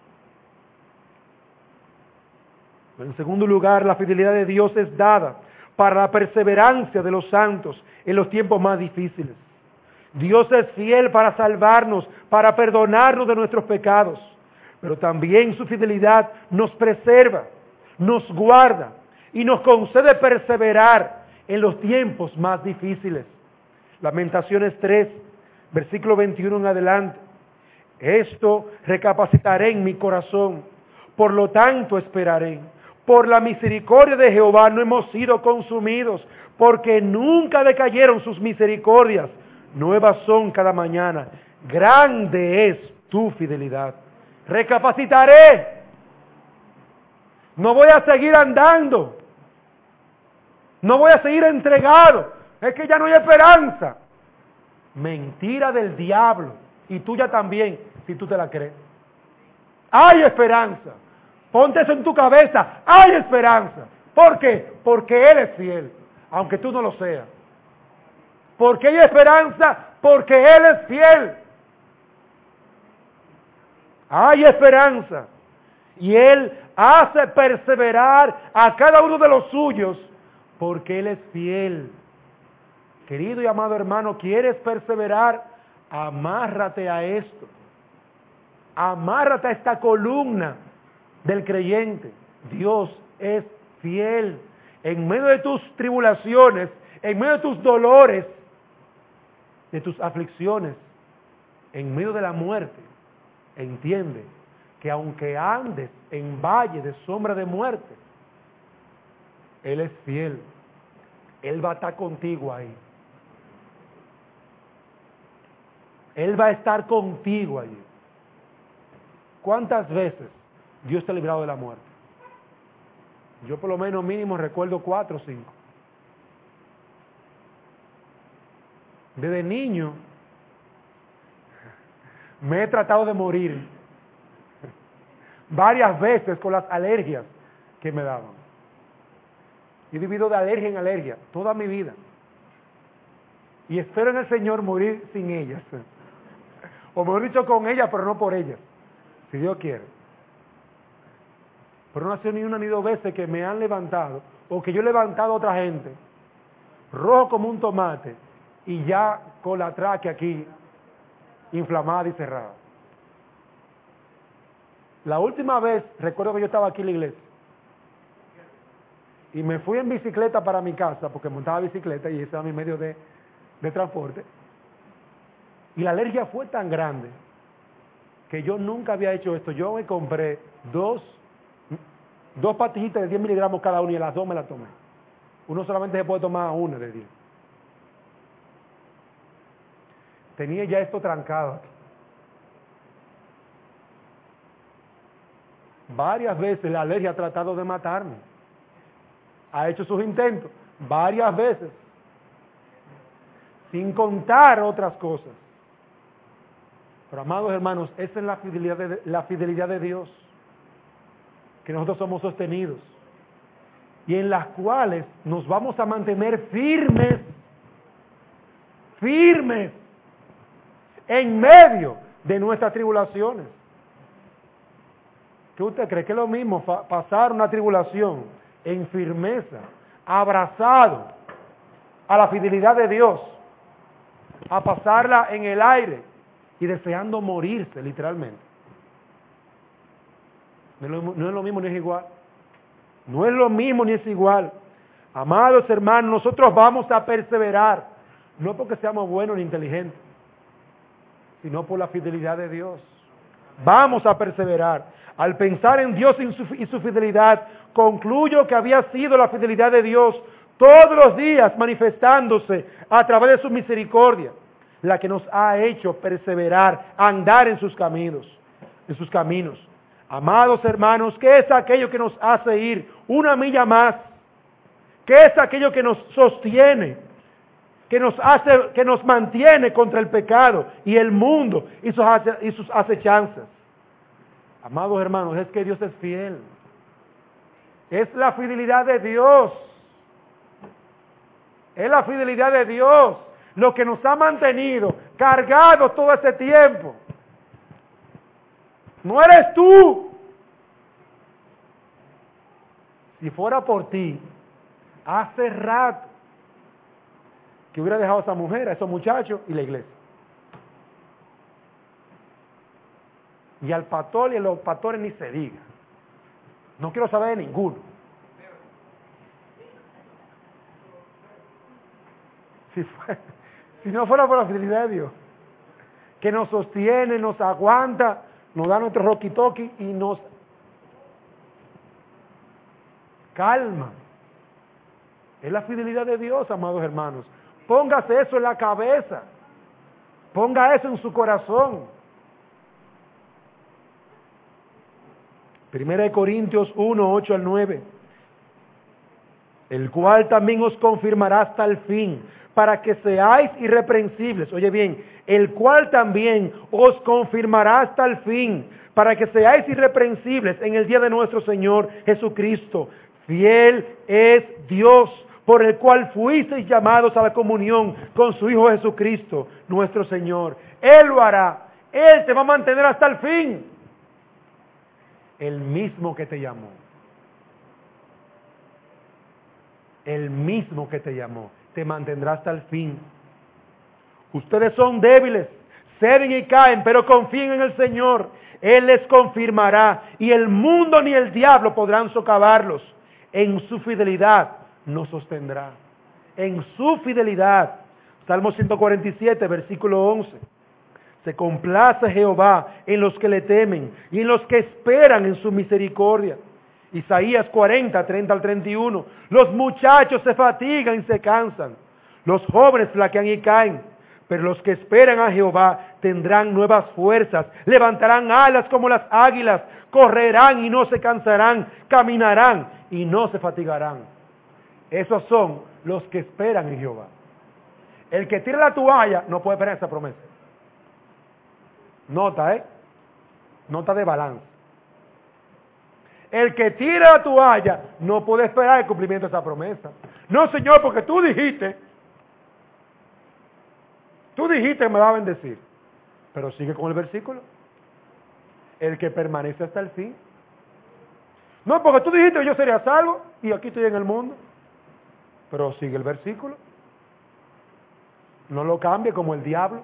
Speaker 1: En segundo lugar, la fidelidad de Dios es dada para la perseverancia de los santos en los tiempos más difíciles. Dios es fiel para salvarnos, para perdonarnos de nuestros pecados. pero también su fidelidad nos preserva, nos guarda y nos concede perseverar en los tiempos más difíciles. Lamentaciones tres, versículo veintiuno en adelante. Esto recapacitaré en mi corazón, por lo tanto esperaré. Por la misericordia de Jehová no hemos sido consumidos, porque nunca decayeron sus misericordias. Nuevas son cada mañana. Grande es tu fidelidad. Recapacitaré. No voy a seguir andando. No voy a seguir entregado. Es que ya no hay esperanza. Mentira del diablo. Y tuya también, si tú te la crees. Hay esperanza. Ponte eso en tu cabeza. Hay esperanza. ¿Por qué? Porque Él es fiel, aunque tú no lo seas. ¿Por qué hay esperanza? Porque Él es fiel. Hay esperanza. Y Él hace perseverar a cada uno de los suyos, porque Él es fiel. Querido y amado hermano, ¿quieres perseverar? Amárrate a esto. Amárrate a esta columna del creyente. Dios es fiel. En medio de tus tribulaciones, en medio de tus dolores, de tus aflicciones, en medio de la muerte, entiende que aunque andes en valle de sombra de muerte, Él es fiel. Él va a estar contigo ahí. Él va a estar contigo allí. ¿Cuántas veces Dios te ha librado de la muerte? Yo por lo menos mínimo recuerdo cuatro o cinco. Desde niño me he tratado de morir varias veces con las alergias que me daban. He vivido de alergia en alergia toda mi vida. Y espero en el Señor morir sin ellas. O mejor dicho, con ellas, pero no por ellas. Si Dios quiere. Pero no ha sido ni una ni dos veces que me han levantado, o que yo he levantado a otra gente, rojo como un tomate, y ya con la tráquea aquí, inflamada y cerrada. La última vez, recuerdo que yo estaba aquí en la iglesia, y me fui en bicicleta para mi casa, porque montaba bicicleta, y ese era mi medio de, de transporte, y la alergia fue tan grande, que yo nunca había hecho esto. Yo me compré dos, dos pastillitas de diez miligramos cada una, y las dos me las tomé. Uno solamente se puede tomar una de diez. Tenía ya esto trancado aquí. Varias veces la alergia ha tratado de matarme. Ha hecho sus intentos, varias veces. Sin contar otras cosas. Pero amados hermanos, esa es la fidelidad de, la fidelidad de Dios, que nosotros somos sostenidos, y en las cuales nos vamos a mantener firmes, firmes, en medio de nuestras tribulaciones. ¿Qué usted cree? Que es lo mismo pasar una tribulación en firmeza, abrazado a la fidelidad de Dios, a pasarla en el aire y deseando morirse, literalmente? No es, lo, no es lo mismo ni es igual. No es lo mismo ni es igual. Amados hermanos, nosotros vamos a perseverar, no porque seamos buenos ni inteligentes, sino por la fidelidad de Dios. Vamos a perseverar. Al pensar en Dios y su, y su fidelidad, concluyo que había sido la fidelidad de Dios todos los días manifestándose a través de su misericordia, la que nos ha hecho perseverar, andar en sus caminos, en sus caminos. Amados hermanos, ¿qué es aquello que nos hace ir una milla más? ¿Qué es aquello que nos sostiene, que nos hace, que nos mantiene contra el pecado y el mundo y sus, y sus acechanzas? Amados hermanos, es que Dios es fiel. Es la fidelidad de Dios. Es la fidelidad de Dios lo que nos ha mantenido cargados todo ese tiempo. No eres tú. Si fuera por ti, hace rato que hubiera dejado a esa mujer, a esos muchachos y la iglesia. Y al pastor y a los pastores ni se diga. No quiero saber de ninguno. Si, fue, si no fuera por la fidelidad de Dios, que nos sostiene, nos aguanta, nos da nuestro roquitoqui y nos calma. Es la fidelidad de Dios, amados hermanos. Póngase eso en la cabeza. Ponga eso en su corazón. Primera de Corintios uno, ocho al nueve. El cual también os confirmará hasta el fin, para que seáis irreprensibles. Oye bien, el cual también os confirmará hasta el fin, para que seáis irreprensibles en el día de nuestro Señor Jesucristo. Fiel es Dios, por el cual fuisteis llamados a la comunión con su Hijo Jesucristo, nuestro Señor. Él lo hará. Él te va a mantener hasta el fin. El mismo que te llamó. El mismo que te llamó. Te mantendrá hasta el fin. Ustedes son débiles, ceden y caen, pero confíen en el Señor. Él les confirmará, y el mundo ni el diablo podrán socavarlos. En su fidelidad nos sostendrá. En su fidelidad. Salmo ciento cuarenta y siete, versículo once. Se complace Jehová en los que le temen y en los que esperan en su misericordia. Isaías cuarenta, treinta al treinta y uno. Los muchachos se fatigan y se cansan. Los jóvenes flaquean y caen. Pero los que esperan a Jehová tendrán nuevas fuerzas. Levantarán alas como las águilas. Correrán y no se cansarán. Caminarán y no se fatigarán. Esos son los que esperan en Jehová. El que tira la toalla no puede esperar esa promesa. Nota, ¿eh? Nota de balance. El que tira la toalla no puede esperar el cumplimiento de esa promesa. No, Señor, porque tú dijiste, tú dijiste que me va a bendecir. Pero sigue con el versículo. El que permanece hasta el fin. No, porque tú dijiste que yo sería salvo y aquí estoy en el mundo. Pero sigue el versículo. No lo cambie como el diablo.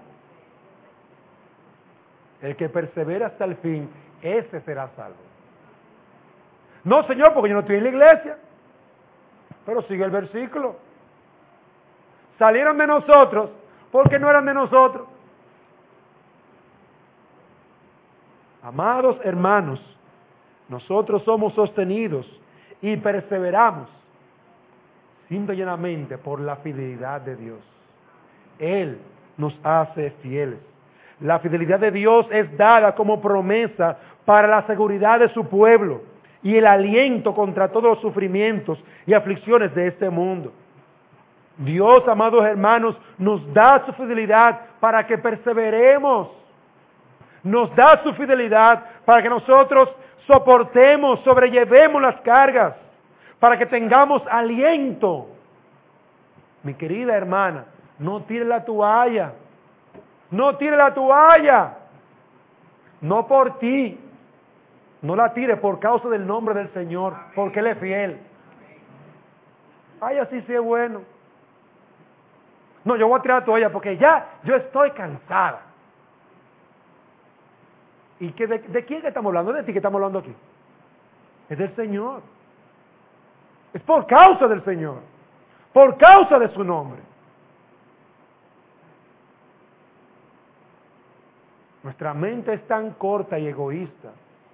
Speaker 1: El que persevera hasta el fin, ese será salvo. No, Señor, porque yo no estoy en la iglesia. Pero sigue el versículo. Salieron de nosotros porque no eran de nosotros. Amados hermanos, nosotros somos sostenidos y perseveramos simple y llanamente por la fidelidad de Dios. Él nos hace fieles. La fidelidad de Dios es dada como promesa para la seguridad de su pueblo y el aliento contra todos los sufrimientos y aflicciones de este mundo. Dios, amados hermanos, nos da su fidelidad para que perseveremos. Nos da su fidelidad para que nosotros soportemos, sobrellevemos las cargas, para que tengamos aliento. Mi querida hermana, no tire la toalla. No tire la toalla. No por ti. No la tire por causa del nombre del Señor, porque Él es fiel. Ay, así sí es bueno. No, yo voy a tirar la toalla porque ya yo estoy cansada. ¿Y que de, de quién que estamos hablando? ¿De ti que estamos hablando aquí? Es del Señor. Es por causa del Señor. Por causa de su nombre. Nuestra mente es tan corta y egoísta.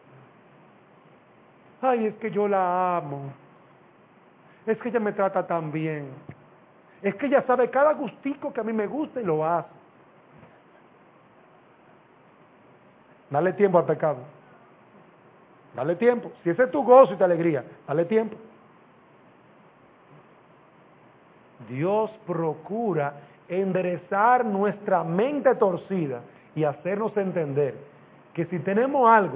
Speaker 1: Ay, es que yo la amo. Es que ella me trata tan bien. Es que ella sabe cada gustico que a mí me gusta y lo hace. Dale tiempo al pecado. Dale tiempo. Si ese es tu gozo y tu alegría, dale tiempo. Dios procura enderezar nuestra mente torcida y hacernos entender que si tenemos algo,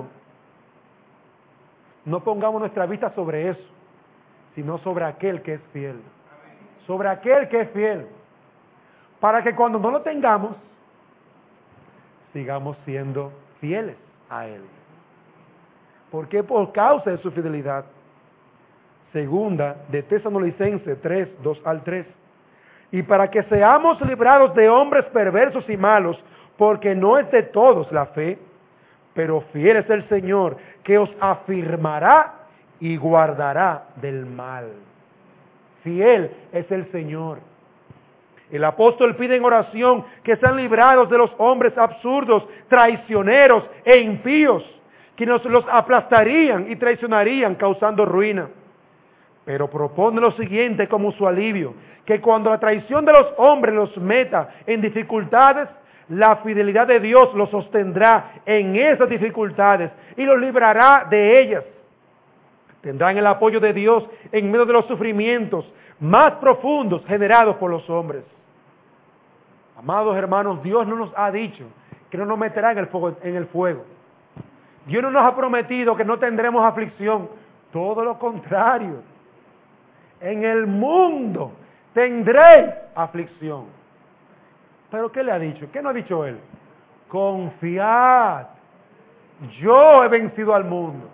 Speaker 1: no pongamos nuestra vista sobre eso, sino sobre aquel que es fiel. Sobre aquel que es fiel. Para que cuando no lo tengamos, sigamos siendo fieles a Él. Porque por causa de su fidelidad. Segunda de Tesalonicenses tres, dos al tres. Y para que seamos librados de hombres perversos y malos, porque no es de todos la fe, pero fiel es el Señor, que os afirmará y guardará del mal. Fiel es el Señor. El apóstol pide en oración que sean librados de los hombres absurdos, traicioneros e impíos, que nos los aplastarían y traicionarían, causando ruina. Pero propone lo siguiente como su alivio, que cuando la traición de los hombres los meta en dificultades, la fidelidad de Dios los sostendrá en esas dificultades y los librará de ellas. Tendrán el apoyo de Dios en medio de los sufrimientos más profundos generados por los hombres. Amados hermanos, Dios no nos ha dicho que no nos meterá en el fuego, en el fuego. Dios no nos ha prometido que no tendremos aflicción. Todo lo contrario. En el mundo tendréis aflicción. ¿Pero qué le ha dicho? ¿Qué no ha dicho él? Confiad. Yo he vencido al mundo.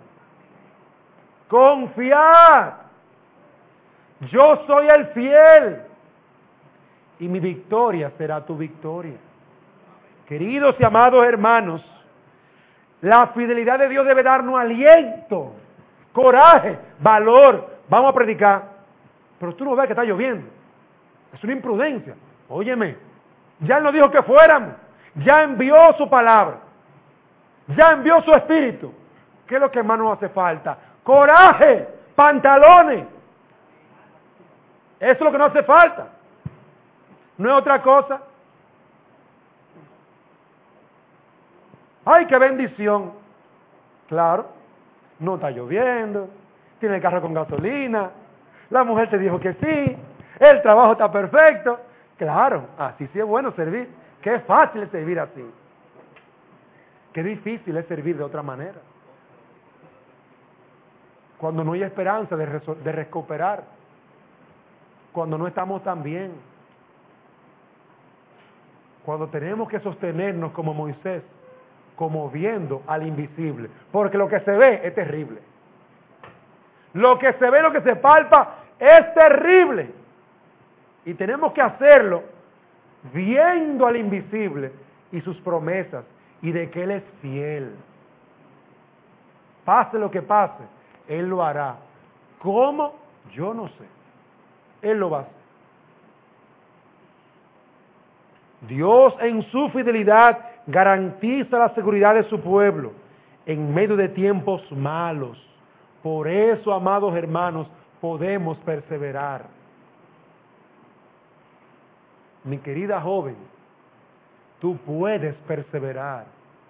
Speaker 1: Confiad. Yo soy el fiel. Y mi victoria será tu victoria. Queridos y amados hermanos, la fidelidad de Dios debe darnos aliento, coraje, valor. Vamos a predicar. Pero tú no ves que está lloviendo. Es una imprudencia. Óyeme, ya Él nos dijo que fuéramos. Ya envió su palabra. Ya envió su espíritu. ¿Qué es lo que más nos hace falta? Coraje, pantalones. Eso es lo que nos hace falta. No es otra cosa. ¡Ay, qué bendición! Claro, no está lloviendo, tiene el carro con gasolina, la mujer te dijo que sí, el trabajo está perfecto. Claro, así sí es bueno servir. Qué fácil es servir así. Qué difícil es servir de otra manera. Cuando no hay esperanza de, de recuperar, cuando no estamos tan bien, cuando tenemos que sostenernos como Moisés, como viendo al invisible, porque lo que se ve es terrible. Lo que se ve, lo que se palpa, es terrible. Y tenemos que hacerlo viendo al invisible y sus promesas, y de que Él es fiel. Pase lo que pase, Él lo hará. ¿Cómo? Yo no sé. Él lo va a hacer. Dios en su fidelidad garantiza la seguridad de su pueblo en medio de tiempos malos. Por eso, amados hermanos, podemos perseverar. Mi querida joven, tú puedes perseverar.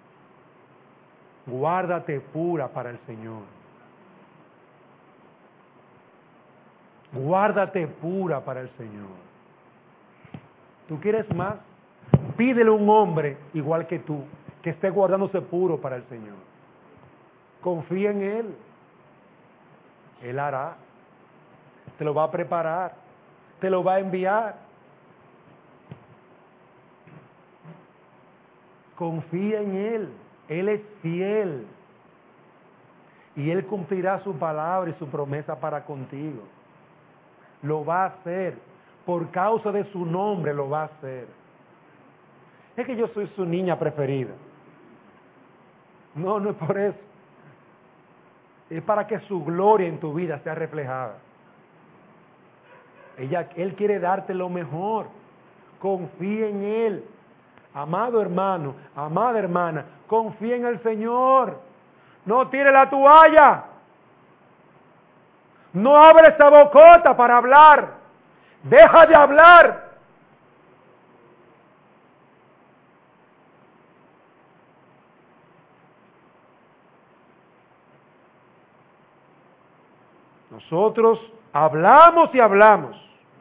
Speaker 1: Guárdate pura para el Señor. Guárdate pura para el Señor. ¿Tú quieres más? Pídele a un hombre igual que tú, que esté guardándose puro para el Señor. Confía en Él. Él hará. Te lo va a preparar. Te lo va a enviar. Confía en Él. Él es fiel. Y Él cumplirá su palabra y su promesa para contigo. Lo va a hacer. Por causa de su nombre lo va a hacer. Es que yo soy su niña preferida. No, no es por eso. Es para que su gloria en tu vida sea reflejada. Ella, Él quiere darte lo mejor. Confía en Él. Amado hermano, amada hermana, confía en el Señor. No tire la toalla. No abre esta bocota para hablar. Deja de hablar. Nosotros hablamos y hablamos.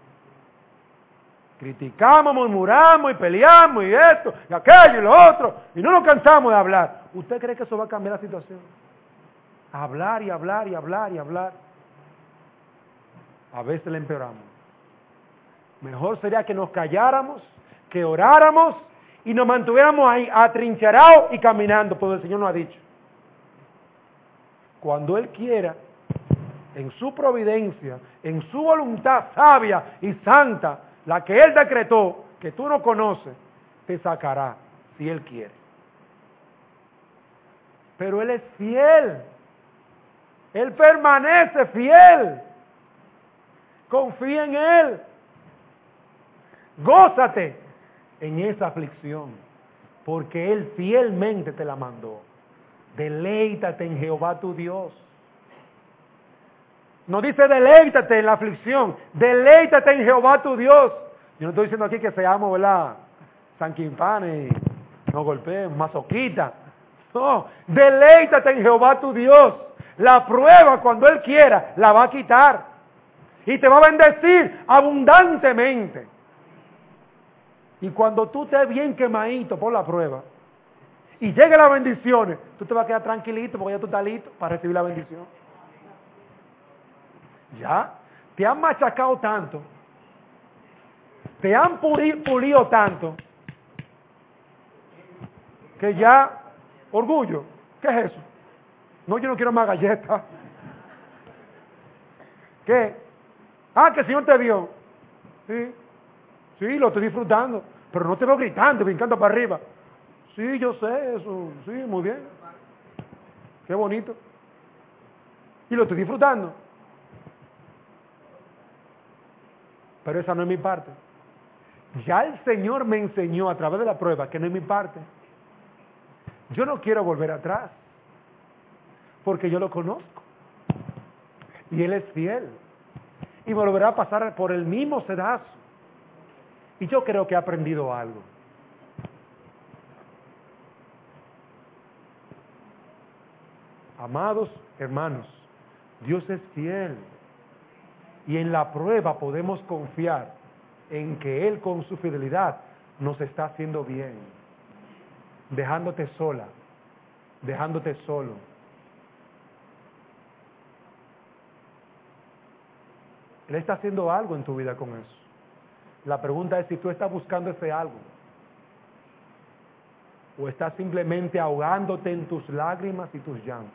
Speaker 1: Criticamos, murmuramos y peleamos y esto y aquello y lo otro. Y no nos cansamos de hablar. ¿Usted cree que eso va a cambiar la situación? Hablar y hablar y hablar y hablar. A veces le empeoramos. Mejor sería que nos calláramos, que oráramos y nos mantuviéramos ahí atrincherados y caminando, porque el Señor nos ha dicho. Cuando Él quiera, en su providencia, en su voluntad sabia y santa, la que Él decretó, que tú no conoces, te sacará, si Él quiere. pero Él es fiel. Él permanece fiel. Confía en Él. Gózate en esa aflicción, porque Él fielmente te la mandó. Deleítate en Jehová tu Dios. No dice deleítate en la aflicción, deleítate en Jehová tu Dios. Yo no estoy diciendo aquí que seamos, ¿verdad?, sanquimpanes, no golpeen, masoquita. No, deleítate en Jehová tu Dios. La prueba, cuando Él quiera, la va a quitar. Y te va a bendecir abundantemente. Y cuando tú estés bien quemadito por la prueba, y lleguen las bendiciones, tú te vas a quedar tranquilito porque ya tú estás listo para recibir la bendición. Ya, te han machacado tanto, te han pulido tanto, que ya, orgullo, ¿qué es eso? No, yo no quiero más galletas. ¿Qué? Ah, que el Señor te vio. Sí, sí, lo estoy disfrutando, pero no te veo gritando, brincando para arriba. Sí, yo sé eso, sí, muy bien. Qué bonito. Y lo estoy disfrutando. Pero esa no es mi parte. Ya el Señor me enseñó a través de la prueba que no es mi parte. Yo no quiero volver atrás, porque yo lo conozco. Y Él es fiel. Y me volverá a pasar por el mismo sedazo. Y yo creo que he aprendido algo. Amados hermanos, Dios es fiel. Y en la prueba podemos confiar en que Él con su fidelidad nos está haciendo bien. Dejándote sola, dejándote solo. Él está haciendo algo en tu vida con eso. La pregunta es si tú estás buscando ese algo. O estás simplemente ahogándote en tus lágrimas y tus llantos.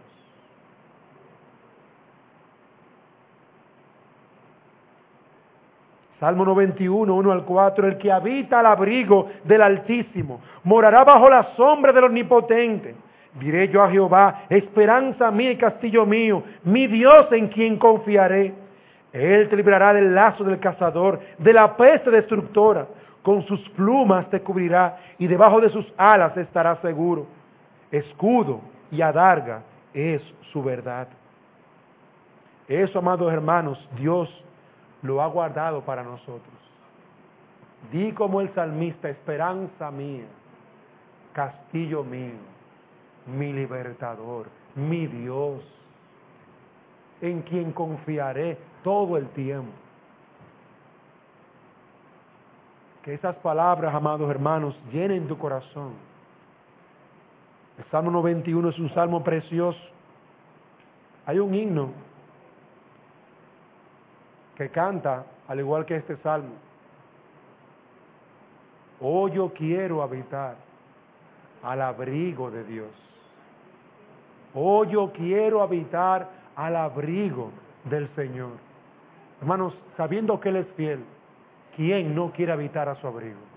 Speaker 1: Salmo noventa y uno, uno al cuatro, el que habita al abrigo del Altísimo, morará bajo la sombra del Omnipotente. Diré yo a Jehová, esperanza mía y castillo mío, mi Dios en quien confiaré. Él te librará del lazo del cazador, de la peste destructora. Con sus plumas te cubrirá y debajo de sus alas estarás seguro. Escudo y adarga es su verdad. Eso, amados hermanos, Dios lo ha guardado para nosotros. Di como el salmista, esperanza mía, castillo mío, mi libertador, mi Dios, en quien confiaré todo el tiempo. Que esas palabras, amados hermanos, llenen tu corazón. El Salmo noventa y uno es un salmo precioso. Hay un himno que canta, al igual que este salmo: oh, yo quiero habitar al abrigo de Dios. Oh, yo quiero habitar al abrigo del Señor. Hermanos, sabiendo que Él es fiel, ¿quién no quiere habitar a su abrigo?